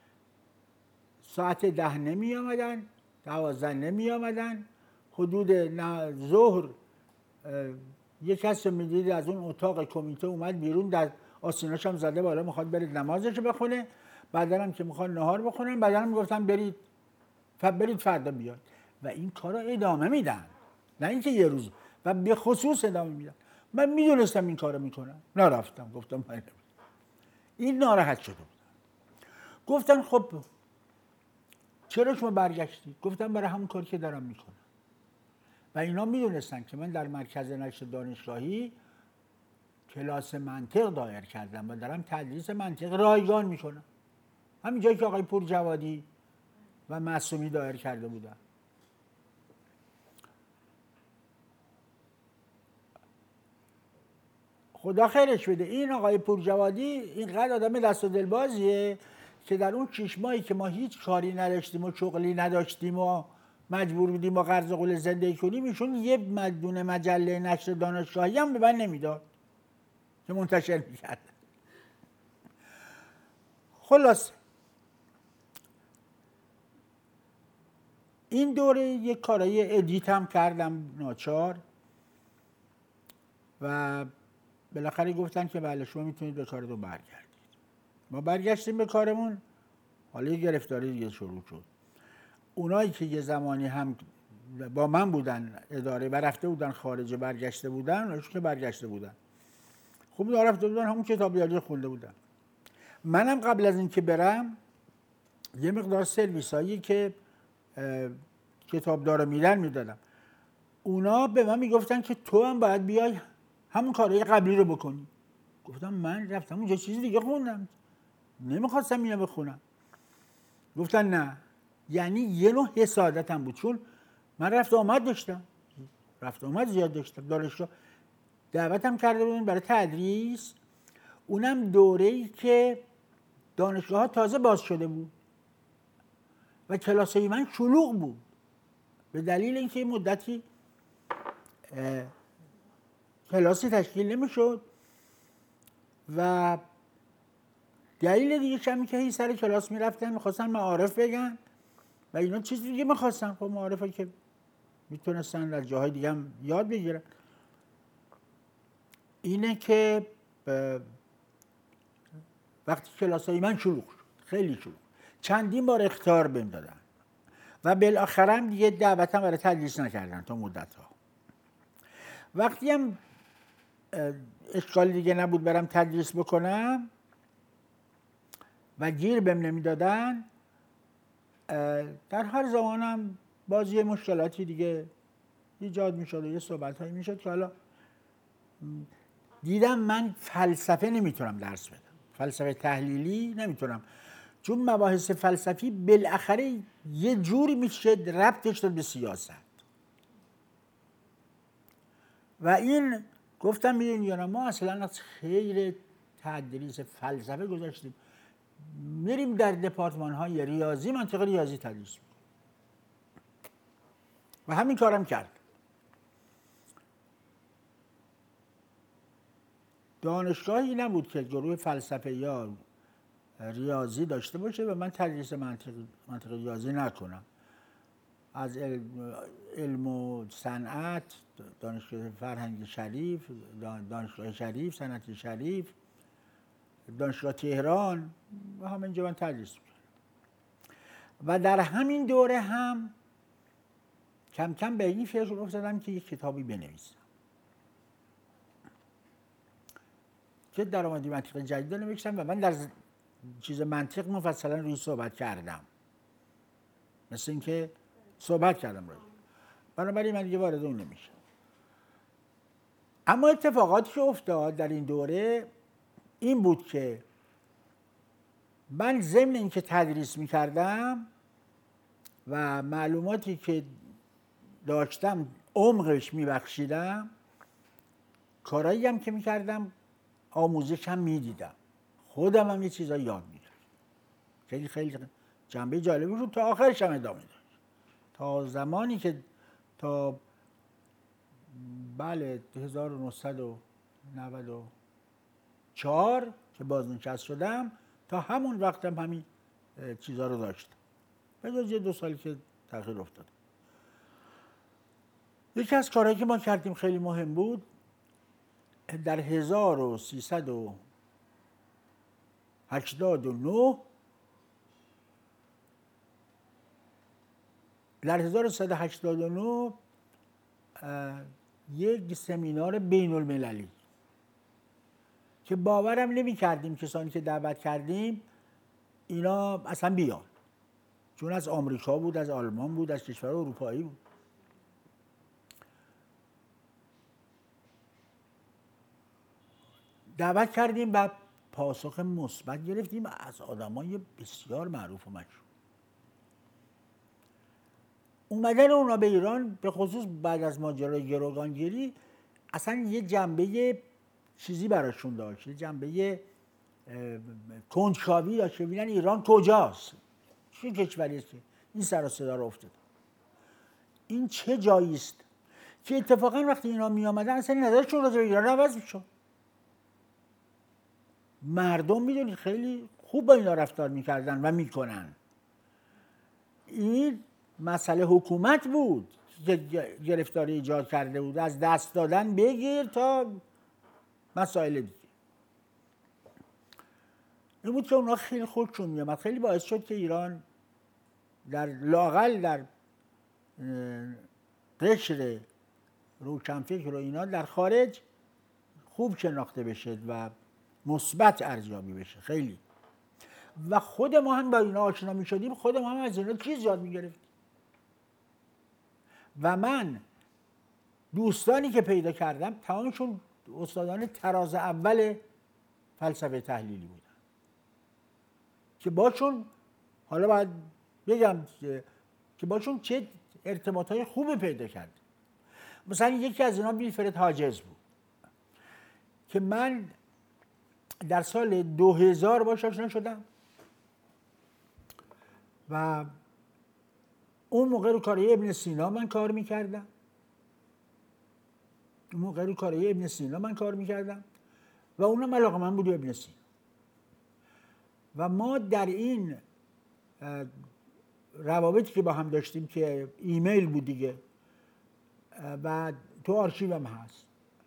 ساعت ده نمی آمدن، دوازده نمی آمدن، حدود ظهر یه کسی میدید از اون اتاق کمیته اومد بیرون، در آستیناش هم زده بالا میخواد برید نمازش بخونه، بعدا هم که میخواد نهار بخونن، بعدا هم میگفتن برید برید فردا بیاد و این کارا ادامه میدن، نه اینکه یه روز، و به خصوص ادامه میدن. من میدونستم این کارو میکنن، نرفتم، گفتم من نمیدونم. این ناراحت شده بودن. گفتن خب چرا شما برگشتید؟ گفتم برای همون کاری که دارم میکنم. و اینا میدونستن که من در مرکز نشر دانشگاهی کلاس منطق دایر کردم و دارم تدریس منطق رایگان میکنم، همین جایی که آقای پورجوادی و معصومی دایر کرده بودن. خدا خیرش بده، این آقای پورجوادی اینقدر آدم دست و دلبازیه که در اون شش ماهی که ما هیچ کاری نداشتیم و شغلی نداشتیم و مجبور بودیم با قرض قول زندگی کنیم، ایشون یه دونه مجله نشر دانشگاهی هم به من نمیداد که منتشر میکرد. خلاص این دوره یک کارای ادیت هم کردم ناچار و بالاخره گفتن که بله شما میتونید به کارتون برگردید. ما برگشتیم به کارمون. حالا یه گرفتاری دیگه شروع شد. اونایی که یه زمانی هم با من بودن اداره و رفته بودن خارج برگشته بودن، اونایش که برگشته بودن خوب رفته بودن همون کتابیاری خونده بودن. منم قبل از این که برم یه مقدار سرویسایی که کتابدارا میدن میدادم. اونا به من میگفتن که تو هم باید بیای همون کارهای قبلی رو بکنی. گفتم من رفتم اونجا چیزی دیگه خوندم، نمیخواستم اینو بخونم. گفتن نه. یعنی یه نوع حسادتم بود، چون من رفت آمد داشتم، رفت آمد زیاد داشتم. دانشگاه دعوتم کرده بودن برای تدریس، اونم دوره‌ای که دانشگاه ها تازه باز شده بود و کلاسای من شلوغ بود به دلیل اینکه مدتی کلاسی تشکیل نمیشد و دلیل دیگه کمی که هی سر کلاس میرفتن میخواستن معارف بگن و اینا چیز دیگه میخواستن. خب معارفه که میتونستن از جاهای دیگه هم یاد بگیرن. اینه که وقتی کلاسای من شلوغ شد، خیلی شلوغ، چندین بار اخطار بهم دادن و بالاخره هم دیگه دعوتم برای تدریس نکردن تا مدت ها. وقتی هم اشکال دیگه نبود برم تدریس بکنم و گیر بهم نمیدادن، در هر زمانم باز یه مشکلاتی دیگه ایجاد میشد و یه صحبت هایی میشد که حالا دیدم من فلسفه نمیتونم درس بدم، فلسفه تحلیلی نمیتونم، چون مباحث فلسفی بالاخره یه جوری میشه ربطش داد به سیاست و این گفتم میدونی یا نه ما اصلا از خیر تدریس فلسفه گذاشتیم، میریم در دپارتمان های ریاضی، منطق ریاضی تدریس میکنیم و همین کارم کرد. دانشگاهی نبود که گروه فلسفه یا ریاضی داشته باشه و من تدریس منطق منطق ریاضی نکنم. از علم, علم و صنعت، دانشگاه فرهنگ شریف، دانشگاه شریف، صنعت شریف، دانشگاه تهران و همینجا من تدریس میکنم. و در همین دوره هم کم کم به این فکر افتادم که یک کتابی بنویسم که درآمدی منطق جدید رو نوشتم و من در چیز منطق مفصلا روی صحبت کردم، مثل اینکه صحبت کردم روی، بنابراین من دیگه وارد اون نمیشم. اما اتفاقاتی که افتاد در این دوره این بود که من ضمن اینکه تدریس میکردم و معلوماتی که داشتم عمقش میبخشیدم، کارایی هم که میکردم آموزش هم میدیدم، خودم هم یه چیزایی یاد میگرفتم. خیلی خیلی جنبه جالبی بود. تا آخرش هم ادامه داشت، تا زمانی که تا بله هزار و نهصد و نود و چهار که بازنشسته شدم تا همون وقتم هم همین چیزها رو داشتم، به جز یه دو سالی که تغییر افتاد. یکی از کارهایی که ما کردیم خیلی مهم بود، در هزار و سیصد و هشتاد و نه در هزار و سیصد و هشتاد و نه یک سمینار بین المللی که باورم نمی کردیم کسانی که دعوت کردیم اینا اصلا بیان، چون از آمریکا بود، از آلمان بود، از کشور اروپایی بود. دعوت کردیم و پاسخ مثبت گرفتیم از آدمای بسیار معروف و مشهور. اومدن اونا به ایران به خصوص بعد از ماجرای گروگانگیری اصلا یه جنبه چیزی براشون داشت، یه جنبه کنجکاوی داشت که ببینن ایران کجاست، چه کشوری است که این سر و صدا رو افتاده، این چه جایی است که اتفاقا وقتی اینا می آمدن اصلا نظرشون راجع به ایران عوض میشد. مردم میدونید خیلی خوب با اینا رفتار میکردن و میکنن. این مسئله حکومت بود که گرفتاری ایجاد کرده بود، از دست دادن بگیر تا مسائل دیگه. این بود که اونا خیلی خودشون میامد، خیلی باعث شد که ایران در لااقل در قشر روشنفکر و اینا در خارج خوب شناخته بشه و مثبت ارزیابی بشه خیلی. و خود ما هم با اینا آشنا می شدیم، خود ما هم از اینا چیز یاد می گرفتیم. و من دوستانی که پیدا کردم تمامشون استادان تراز اول فلسفه تحلیلی بودن که باشون حالا باید بگم که باشون چه ارتباطهای خوبی پیدا کردم. مثلا یکی از اینا ویلفرد هاجز بود که من در سال دو هزار باش آشنا شدم و اون موقع رو کارهای ابن سینا من کار میکردم اون موقع رو کارهای ابن سینا من کار میکردم و اونم علاقه من بود ابن سینا. و ما در این روابطی که با هم داشتیم که ایمیل بود دیگه و تو آرشیوم هست،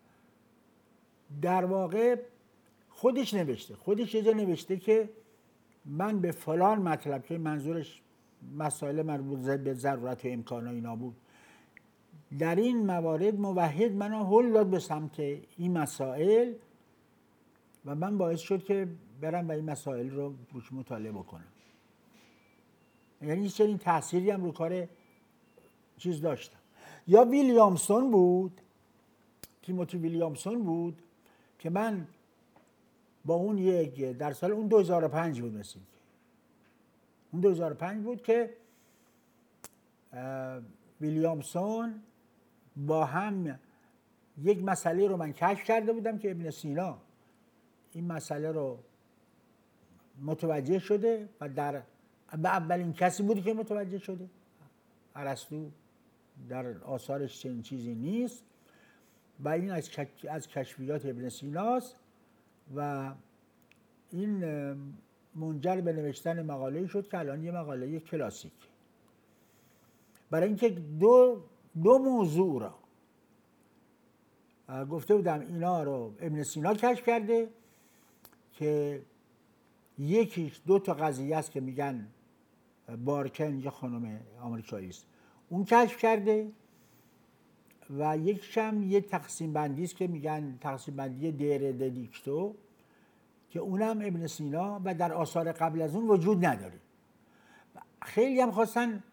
در واقع خودش نوشته خودش یه جا نوشته که من به فلان مطلب که منظورش مسائل مربوط به ضرورت و امکان اینا بود، در این موارد موحد منو هل داد به سمت این مسائل و من باعث شد که برم و این مسائل رو روش مطالعه بکنم. یعنی چنین تأثیری هم رو کار چیز داشتم. یا ویلیامسون بود، تیموتی ویلیامسون بود که من با اون یک در سال اون دو هزار و پنج بود مثل که اون دو هزار و پنج بود که ویلیامسون با هم یک مسئله رو من کشف کرده بودم که ابن سینا این مسئله رو متوجه شده و در به اولین کسی بودی که متوجه شده. ارسطو در آثارش چنین چیزی نیست و این از از کشفیات ابن سیناست و این منجر به نوشتن مقاله‌ای شد که الان یه مقاله کلاسیک، برای اینکه دو دو موضوع را گفته بودم اینا رو ابن سینا کشف کرده که یکیش دو تا قضیه است که میگن بارکن یه خانم آمریکایی است اون کشف کرده و یکیش هم یه تقسیم بندی است که میگن تقسیم بندی دیر ددیکتو که اونم ابن سینا و در آثار قبل از اون وجود نداره. خیلی هم خواستن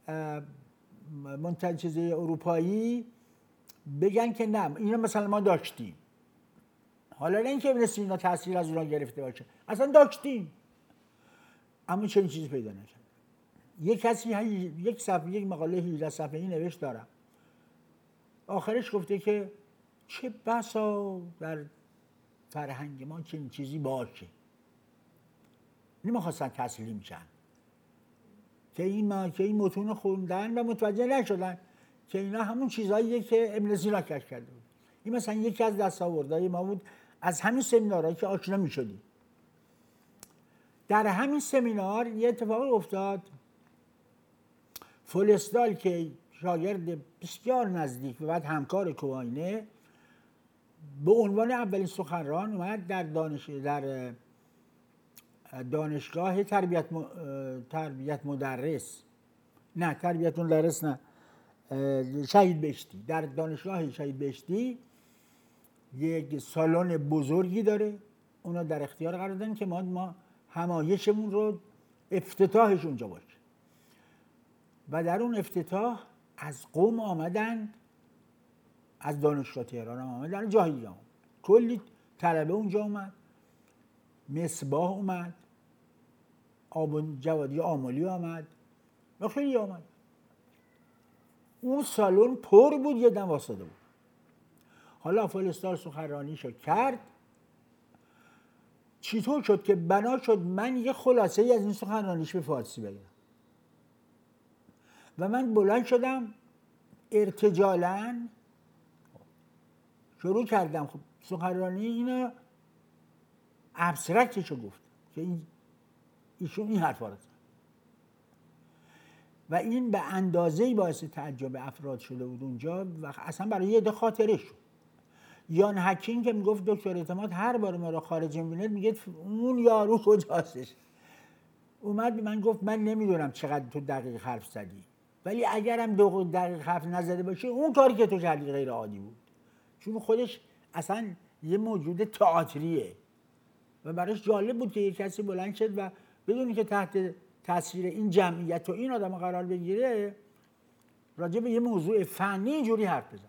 منتجزه اروپایی بگن که نه اینا مثلا ما داشتیم، حالا نه اینکه ابن سینا تاثیر از اونها گرفته باشه، اصلا داشتیم، اما چنین چیزی پیدا نکرد. یک کسی یک صفحه یک مقاله هجده صفحه‌ای نوشت دارم، آخرش گفته که چه بسا در فرهنگ ما چنین چیزی باشه. نمیخواستن تسلیم شن که این ما که این متون خوندن و متوجه نشدن که اینا همون چیزاییه که ابن سینا کشف کرده بود. این مثلا یکی از دستاوردهای ما بود از همین سمینارهایی که آشنا می‌شدیم. در همین سمینار یه اتفاقی افتاد. فولستال که شاگرد بسیار نزدیک و بعد همکار کوهاینه به عنوان اولین سخنران اومد در دانش در دانشگاه تربیت م... تربیت مدرس نه تربیت مدرس نه شهید بهشتی، در دانشگاه شهید بهشتی یک سالن بزرگی داره، اونا در اختیار قرار دادن که ما ما همایشمون رو افتتاحش اونجا باشه و در اون افتتاح از قم آمدن، از دانشگاه تهران هم آمدن، جاهی آمد، کلی طلبه اونجا اومد، مصباح اومد، آبون جوادی آملی آمد و خیلی آمد. اون سالن پر بود، یه دم واسطه بود. حالا فلسطار سخنرانیشو کرد. چطور شد که بنا شد من یه خلاصه ای از این سخنرانیش به فارسی بگم و من بلند شدم ارتجالاً شروع کردم خب سخنرانی اینو ابسترکتشو گفت که این ایشون این حرفا رو و این به اندازه‌ای باعث تعجب افراد شده بود اونجا و اصلا برای یه عده خاطره شد. یان حکیم که میگفت دکتر اعتماد هر بار ما رو خارج می‌بینه میگه اون یارو کجاستش، اومد به من گفت من نمیدونم چقدر تو دقیق حرف زدی، ولی اگرم دو دقیق حرف نزده باشه اون کاری که تو کردی غیر عادی بود، چون خودش اصلا یه موجود تئاتریه و براش جالب بود که یه کسی بلند شد و بدونی که تحت تاثیر این جمعیت و این آدم قرار بگیره راجع به یه موضوع فنی اینجوری حرف بزن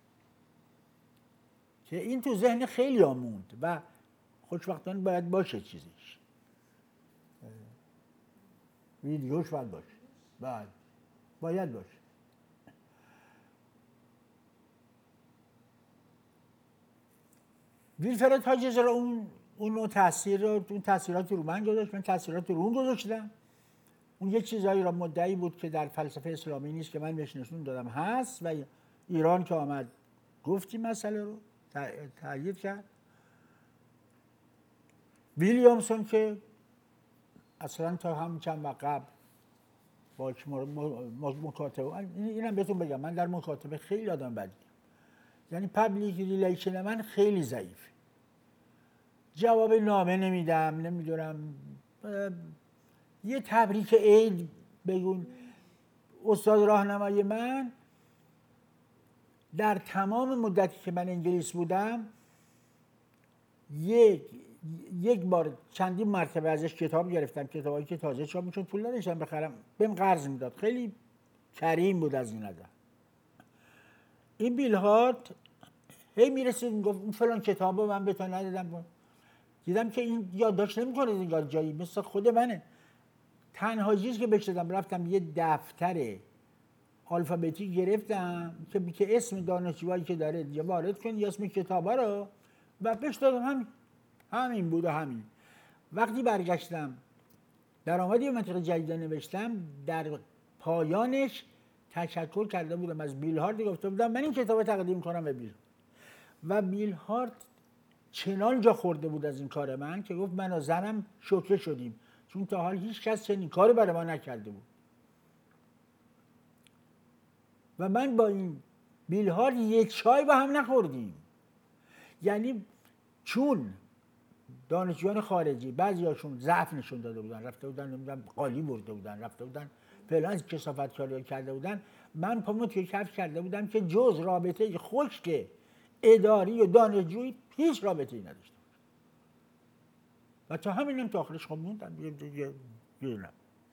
که این تو ذهن خیلی آموند و خوشبختانه باید باشه چیزیش، ویدیوش باید باشه، باید باید باشه. ویلفرد هاجز رو اون اون نوع تاثیر رو اون تاثیرات رو من گذاشت، من تاثیرات رو اون گذاشتم. اون یه چیزایی را مدعی بود که در فلسفه اسلامی نیست که من بهش نشون دادم هست و ایران که آمد گفت این مسئله رو تأیید کرد. ویلیامسون که اصلا تا هم چند وقت قبل باش مکاتبه، اینم بهتون بگم من در مکاتبه خیلی آدم بدیم، یعنی پابلیک ریلیشن من خیلی ضعیف، جواب نامه نمیدم، نمیدونم یه تبریک عید بگون. استاد راهنمای من در تمام مدتی که من انگلیس بودم یک یک بار چندین مرتبه ازش کتاب گرفتم، کتابایی که تازه چاپ میشد، پول نداشتم بخرم، بهم قرض میداد، خیلی کریم بود از این نظر. این بیل هارت هی میرسید میگفت اون فلان کتابو من به تو ندادم، دیدم که این یادداشت نمیکنه دیگه، جایی مثل خود منه. تنها چیزی که بهش دادم رفتم یه دفتر آلفابتی گرفتم که که اسم دانشجوهایی که داره دیگه وارد کن یا اسم کتابا رو و بهش دادم، همین همین بود و همین. وقتی برگشتم درآمد یه منطقه جدید نوشتم، در پایانش تشکر کرده بودم از بیل هارت، گفته بودم من این کتاب تقدیم کنم به بیل، و بیل هارت چنان جا خورده بود از این کار من که گفت من و زنم شوکه شدیم، چون تا حال هیچ کس چنین کاری برای ما نکرده بود. و من با این بیل هارت یک چای با هم نخوردیم، یعنی چون دانشجویان خارجی بعضیاشون ضعف نشون داده بودن، رفته بودن نمیدونم قالی برده بودن، رفته بودن فعلا از کثافت کاری کرده بودن، من پامو توی کف کرده بودم که جز رابطه خشک اداری و دانشجویی هیچ رابطه‌ای نداشته و تا همینم تا آخرش خب موندم دیگه دیگه دیگه.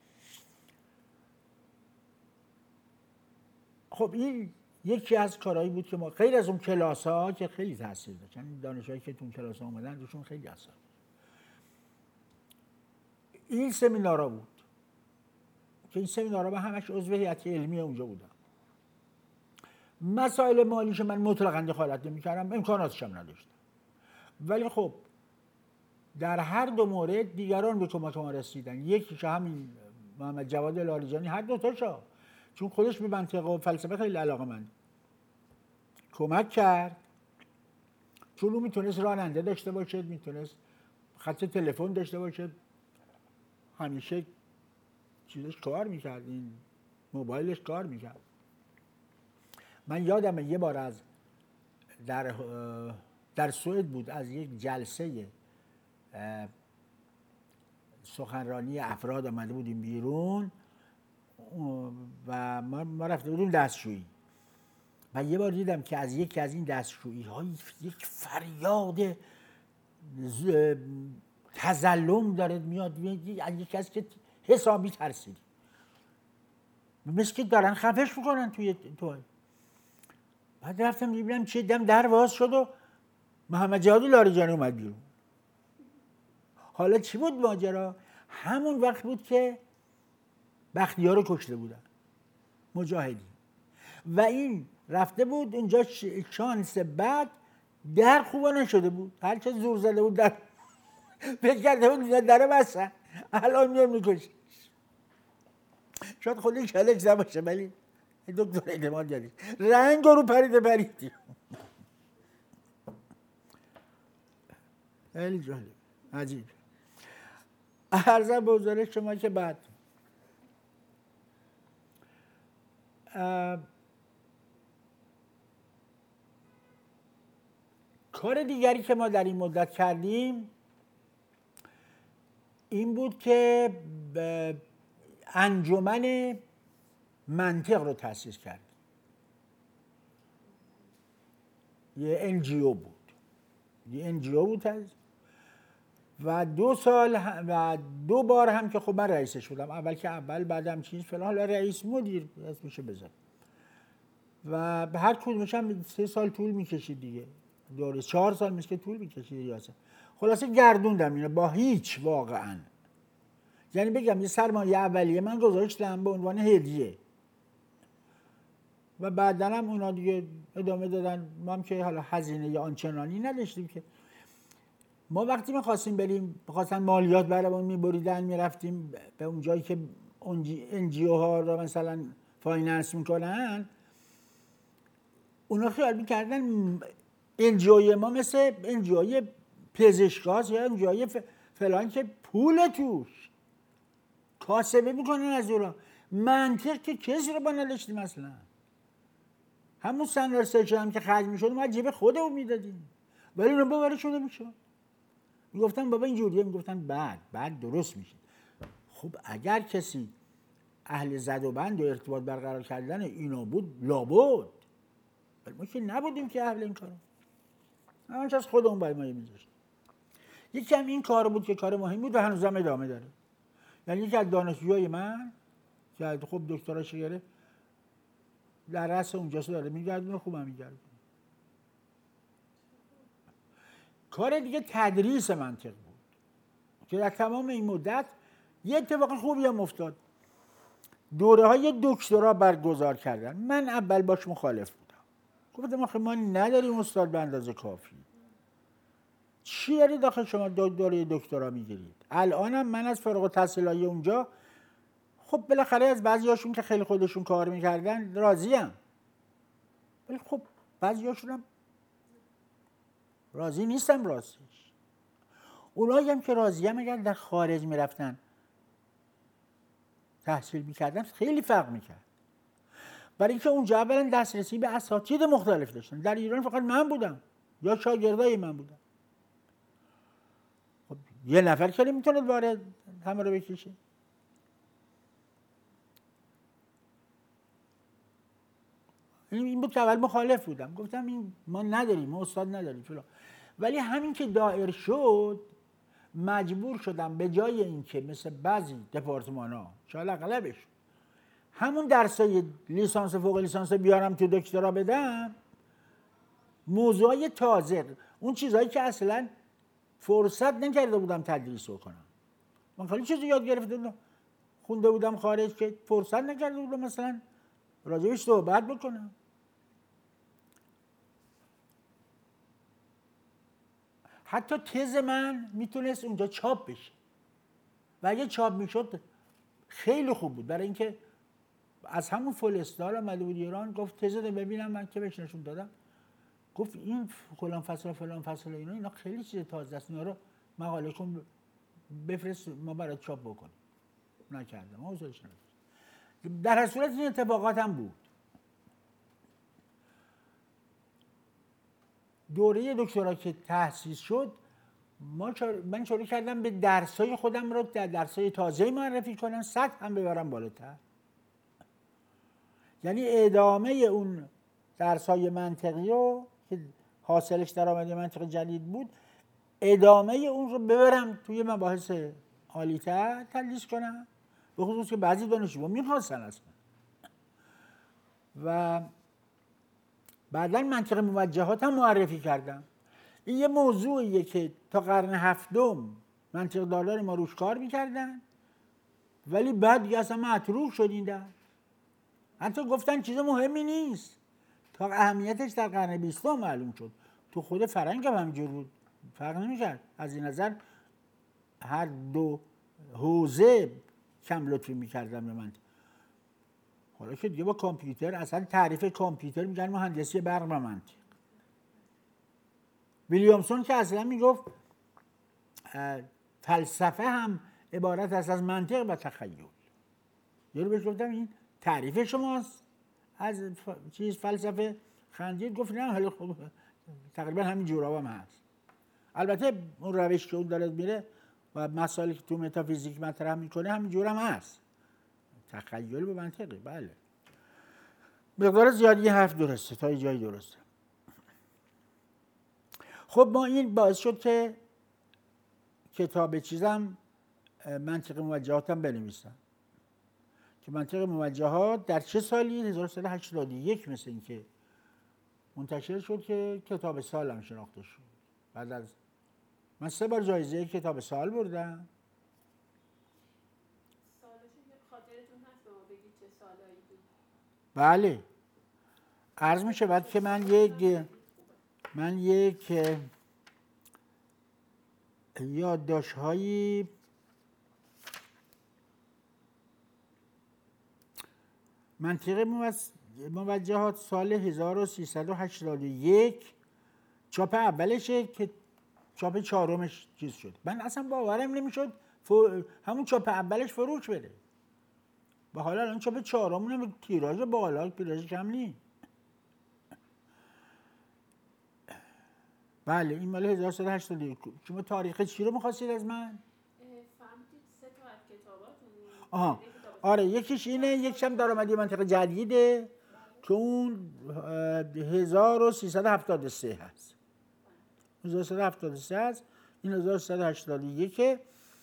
خب این یکی از کارهایی بود که ما غیر از اون کلاس‌ها که خیلی تاثیر داشت، یعنی دانشجوهایی که تو اون کلاس‌ها اومدن روشون خیلی اثر این سمینارها بود که این سمینارها من همش عضو هیئت علمی اونجا بودم. مسائل مالیش من مطلقاً دخالت نمی‌کردم، امکاناتش هم نداشتم، ولی خب در هر دو مورد دیگران به کمک ما رسیدن. یکی که همین محمد جواد لاریجانی، هر دو تاشا، چون خودش به منطق و فلسفه خیلی علاقه‌مند، کمک کرد، چون اون میتونست راننده داشته باشه، میتونست خط تلفن داشته باشه، همیشه چیزش کار میکرد، این موبایلش کار میکرد. من یادمه یه بار از در در سوئد بود، از یک جلسه سخنرانی افراد آمده بودیم بیرون و ما, ما رفته بودیم دستشویی و یه بار دیدم که از یکی از این دستشویی ها یک فریاد تظلم داره میاد، یکی از که حسابی ترسیدی، مثل که دارن خفش میکنن توی تو. بعد رفتم دیدم چه دم در باز شد و محمد جواد لاریجانی اومد بیرون. حالا چی بود ماجرا؟ همون وقت بود که بختیار رو کشته بودن مجاهدین و این رفته بود اونجا. شانس بعد در خوبا نشده بود، هر چه زور زده بود در فکر کرده بود دره بستن، الان میاد میکشه. شاید خودی کلک نباشه ولی دکتر اعتماد جدید رنگ رو پریده پریدی. خیلی جالب، عجیب. عرضم به حضور شما که بعد کار دیگری که ما در این مدت کردیم این بود که انجمن منطق رو تأسیس کردیم. یه ان جی او بود، یه ان جی او بود و دو سال و دو بار هم که خب من رئیسش شدم، اول که اول بعدم چیز فلان، حالا رئیس مدیر اسمشو بذار و به هر کدومش هم سه سال طول میکشید دیگه، دوره چهار سال میشه که طول میکشید ریاست. خلاصه گردوندم اینو با هیچ واقعا، یعنی بگم یه سرمایه اولیه من گذاشتم به عنوان هدیه و بعدا هم اونا دیگه ادامه دادن. ما هم که حالا هزینه یا آنچنانی نداشتیم که ما وقتی می‌خواستیم بریم، بخواستن مالیات برامون می‌بریدن، می‌رفتیم به اون جایی که ان جی او ها رو مثلا فایننس می‌کنن، اونا خیال می‌کردن ان جی او ما مثل ان جی او پزشکاست یا ان جی او فلان که پول توش کاسبه می‌کنن از اونا. منطق که کسی رو با نداشتیم اصلا. همون سنار سرچ هم که خرج می‌شد ما جیب خودمون میدادیم ولی اونو باور شده می‌شد. میگفتن بابا اینجوریه، میگفتن بعد بعد درست میشه. خب اگر کسی اهل زد و بند و ارتباط برقرار کردن اینو بود لابد، ولی ما که نبودیم که اهل این کارو، همونش از خودمون باید ما میذاشتیم. یکی هم این کار بود که کار مهم بود و هنوزم ادامه داره. یعنی یکی از دانشجوهای من که خب دکتراش گرفت در رأس اونجاست داره میگردونه، خوبم میگردونه. کار دیگه تدریس منطق بود که در تمام این مدت یه اتفاق خوبی هم افتاد. دوره های دکترا برگزار کردن. من اول باش مخالف بودم، گفتم آخه ما نداریم استاد به اندازه کافی، چی دارید داخل شما دوره دکترا میگیرید؟ الانم من از فارغ التحصیلای اونجا خب بالاخره از بعضیاشون که خیلی خودشون کار میکردن راضیم، ولی خب بعضیاشون هم راضی نیستم راستش. اونایی هم که راضی هم اگر در خارج میرفتن تحصیل میکردن خیلی فرق میکرد، برای اینکه اونجا اولا دسترسی به اساتید مختلف داشتن. در ایران فقط من بودم یا شاگردای من بودن. خب یه نفر که نمیتونه وارد همه رو بکشه. این بود که اول مخالف بودم، گفتم این ما نداریم، ما استاد نداریم فلان. ولی همین که دایر شد مجبور شدم به جای اینکه مثل بعضی دپارتمان‌ها شاید اغلبش همون درسای لیسانس فوق لیسانس بیارم تو دکترا بدم، موضوعای تازه، اون چیزهایی که اصلا فرصت نکرده بودم تدریس کنم. من خیلی چیزی یاد گرفته بودم، خونده بودم خارج که فرصت نکرده بودم مثلا راجبش صحبت بکنم. حتی تز من میتونست اونجا چاپ بشه و اگه چاپ میشد خیلی خوب بود، برای اینکه از همون فلسطین آمده بود ایران، گفت تز رو ببینم. من که بهش نشون دادم گفت این فلان فصل فلان فصل اینا اینا خیلی چیز تازه است، اینا رو مقاله کن بفرست ما برای چاپ بکنیم. نکردم، حوصله‌اش نداشتم. در هر صورت این اتفاقات هم بود. دوره دکترا که تأسیس شد ما چار... من شروع کردم به درسای خودم رو در درسای تازه معرفی کنم، سطح هم ببرم بالاتر. یعنی ادامه اون درسای منطقی رو که حاصلش درآمد منطق جدید بود، ادامه اون رو ببرم توی مباحث عالی‌تر تدریس کنم، به خصوص که بعضی دانشجوها میخواستن اصلا. و بعداً منطق موجهات هم معرفی کردم. این یه موضوعیه که تا قرن هفتم منطق داران ما روش کار میکردن، ولی بعد دیگه اصلا مطروح شد این در. حتی گفتن چیز مهمی نیست، تا اهمیتش در قرن بیستم معلوم شد. تو خود فرهنگ هم همینجور بود، فرق نمیکرد. از این نظر هر دو حوزه کم لطفی میکردم به من. حالا که دیگه با کامپیوتر، اصلا تعریف کامپیوتر میگن مهندسی برق و منطق. ویلیامسون که اصلا میگفت فلسفه هم عبارت است از منطق و تخیل. یه رو بهش گفتم این تعریف شماست از چیز فلسفه؟ خندید گفت نه، حالا خب تقریبا همین جوراب هم هست. البته اون روش که اون داره میره و مسائلی که تو متافیزیک مطرح میکنه همین جور هم هست، تخیل به منطقی. بله مقدار زیادی حرف درسته، تا یه جایی درسته. خب ما این باعث شد که کتاب چیزم منطق موجهاتم بنویسم که منطق موجهات در چه سالی؟ هزار و سیصد و هشتاد و یک مثل این که منتشر شد که کتاب سال هم شناخته شد. بعد از من سه بار جایزه کتاب سال بردم. سالش خاطرتون هست به ما بگید چه سالایی بود؟ بله عرض می شود که من یک من یک یادداشت‌هایی منطق موجهات سال هزار و سیصد و هشتاد و یک چاپ اولشه که چاپ چهارمش چیز شد. من اصلا باورم نمیشد همون چاپ اولش فروش بره. و حالا الان چاپ چهارمون تیراژ بالا، تیراژ کم نیست. بله این مال هزار و سیصد و هشتاد و یک. شما تاریخ چی رو می‌خواستید از من؟ فهمیدید سه تا از کتاباتون. آها آره یکیش اینه، یکیش هم درآمدی منطق جدیده که اون هزار و سیصد و هفتاد و سه هست. هزار و سیصد و هفتاد و سه هست، این هزار و سیصد و هشتاد و یک.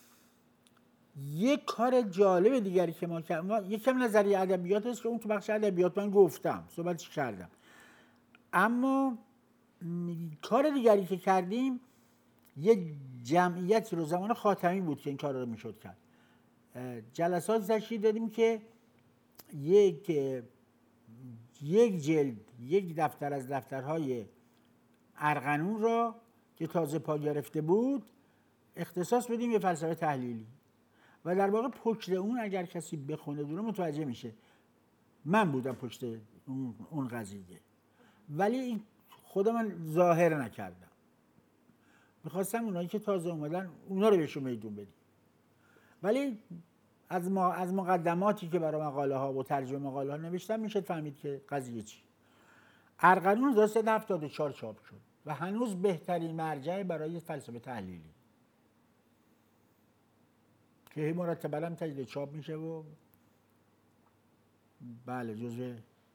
یک کار جالب دیگری که ما کردیم، یکم نظریه ادبیات است که اون تو بخش ادبیات من گفتم، صحبتش کردم. اما کار دیگری که کردیم یه جمعیتی رو زمان خاتمی بود که این کار رو میشد کرد. جلسات تشکیل دادیم که یک یک جلد یک دفتر از دفترهای ارغنون را که تازه پا گرفته بود اختصاص بدیم به فلسفه تحلیلی. و در واقع پشت اون اگر کسی بخونه دونه متوجه میشه من بودم پشت اون, اون قضیه، ولی خودم من ظاهر نکردم. میخواستم اونایی که تازه اومدن اونا رو بهشون میدون بدیم. ولی از ما از مقدماتی که برای مقاله ها و ترجمه مقاله ها نوشتم میشه فهمید که قضیه چی. ارغنون هزار و سیصد و هفتاد و چهار چاپ شد و هنوز بهترین مرجع برای فلسفه تحلیلی که مرتباً هم تجدید چاپ میشه و بله جزو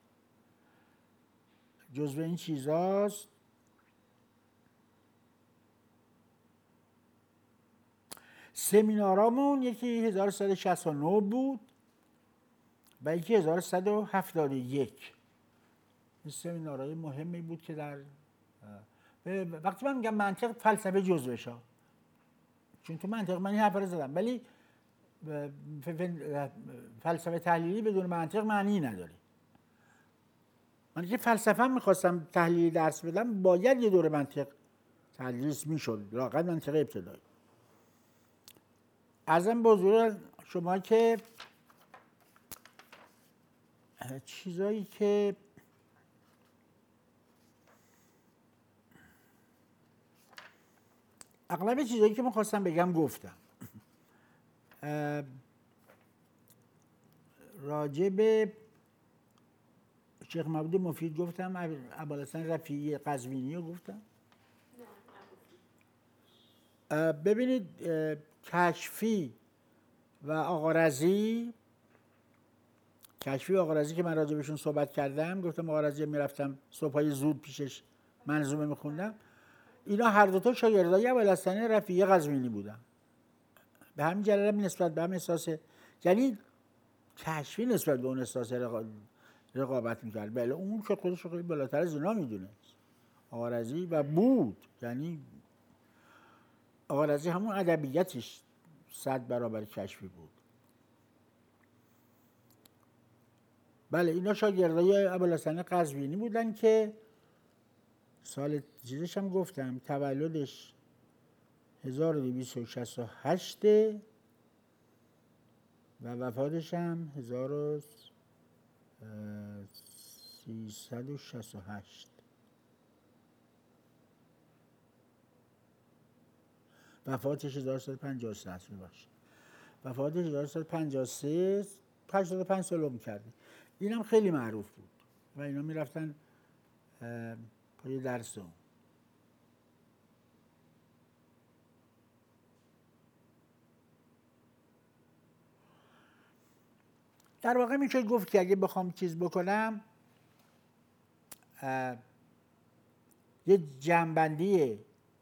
جزو این چیزاست. سمینارامون یکی هزار و سیصد و شصت و نه بود و یکی هزار و سیصد و هفتاد و یک. این سمینارهای مهمی بود که در وقتی من میگم منطق فلسفه جزوش ها، چون تو منطق من این حرف رو زدم، ولی فلسفه تحلیلی بدون منطق معنی نداره. من که فلسفه هم میخواستم تحلیلی درس بدم باید یه دوره منطق تدریس میشد، لااقل منطق ابتدایی. عرضم به حضور شما که چیزایی که اغلب چیزایی که میخواستم بگم گفتم. راجع به شیخ معبود مفید گفتم، ابوالحسن رفیعی قزوینی رو گفتم، ببینید کشفی و آقا رضی کشفی و آقا رضی که من راجع بهشون صحبت کردم، گفتم آقا رضی میرفتم صبحای زود پیشش منظومه میخوندم، اینا هر دوتا شاگردای ابوالحسن رفیعی قزوینی بودن. به همین جلالت نسبت به هم احساس، یعنی کشفی نسبت به اون احساس رقابت میکرد. بله اون که خودش رو خیلی بالاتر از اینا میدونست آقا رضی و بود، یعنی آقا رضی همون ادبیاتش صد برابر کشفی بود. بله اینا شاگردای ابوالحسن قزوینی بودن که سال چیزش هم گفتم تولدش هزار و دویست و شصت و هشت و وفاتش هم هزار و سیصد و شصت و هشت. وفاتش هزار و سیصد و پنجاه و سه هست میباشه. وفاتش هزار و سیصد و پنجاه و سه، هشتاد و پنج سال عمر کرده. این هم خیلی معروف بود و اینا میرفتن پای درس اون. در واقع میشه گفت که اگه بخوام چیز بکنم یه جنبندی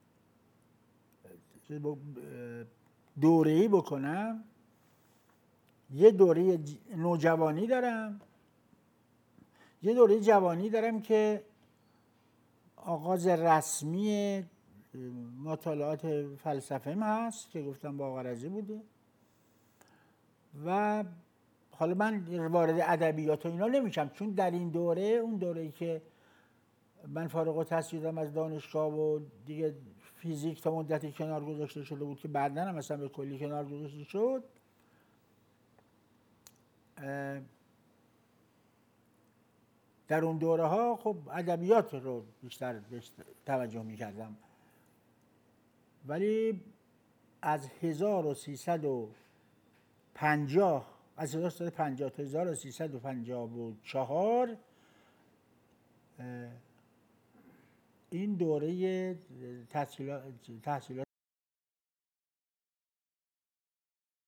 دوره‌ای بکنم، یه دوره نوجوانی دارم، یه دوره جوانی دارم که آغاز رسمی مطالعات فلسفه هست که گفتم با آقا رضی بوده و حالا من وارد ادبیات و اینا نمیشم چون در این دوره، اون دوره‌ای که من فارغ التحصیل شدم از دانشگاه و دیگه فیزیک تا مدتی کنار گذاشته شده بود که بعداً هم مثلا به کلی کنار گذاشته شد، در اون دوره ها خب ادبیات رو بیشتر توجه میکردم، ولی از هزار و سیصد و پنجاه از هزار و سیصد و پنجاه تا هزار و سیصد و پنجاه و چهار این دوره تحصیلات